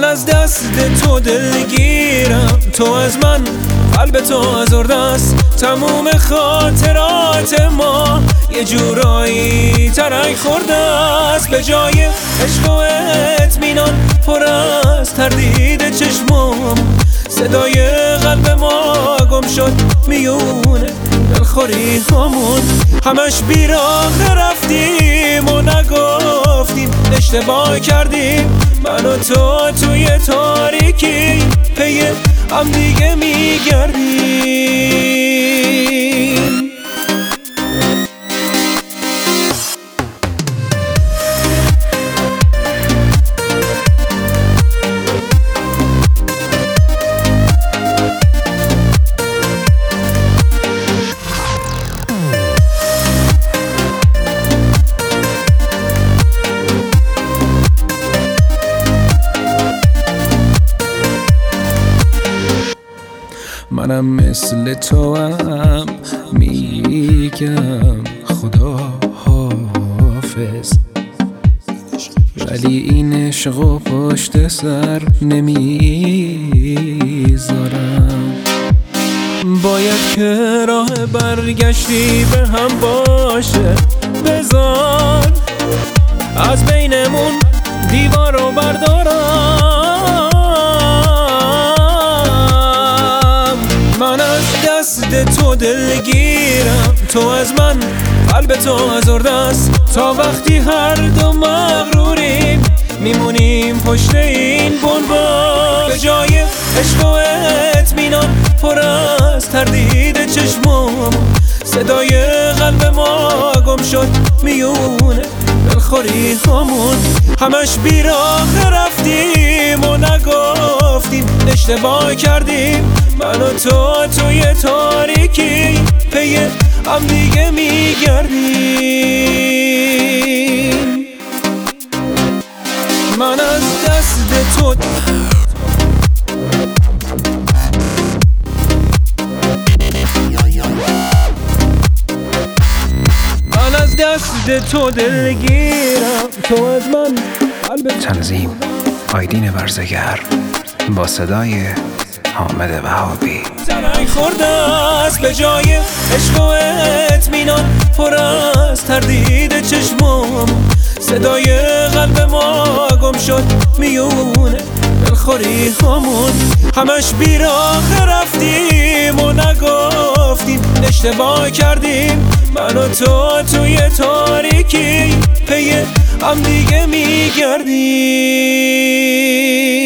از دست تو دلگیرم، تو از من قلب تو آزرده است. تموم خاطرات ما یه جورایی ترک خورده است. به جای عشق و اطمینان پر از تردید چشمام، صدای قلب ما گم شد میونه دلخوری هامون. همش بیراه رفتیم و نگفتیم اشتباه کردیم. من و تو توی تاریکی پی هم دیگه میگردیم. منم مثل تو هم میگم خدا حافظ، ولی این عشق و پشت سر نمیذارم. باید که راه برگشتی به هم باشه، بذار از بینمون دیوار رو بردارم. من از دست تو دلگیرم، تو از من قلب تو آزرده است. تا وقتی هر دو مغروریم میمونیم پشت این بنبست. به جای عشق و اطمینان پر از تردید چشمام، صدای قلب ما گم شد میونه دلخوری هامون. همش بیراه رفتیم و نگفتیم اشتباه کردیم. من و تو توی تاریکی پی هم دیگه میگردیم. من از دست تو دست تو دلگیرم، تو از من قلب. تنظیم آیدین ورزگر با صدای حامد وهابی. ترک خورده است به جای عشق و اطمینان پر از تردید چشمام، صدای قلب ما گم شد میونه دلخوری هامون. همش بیراه رفتیم و نگفتیم اشتباه کردیم. من و تو توی تاریکی پی هم دیگه میگردیم.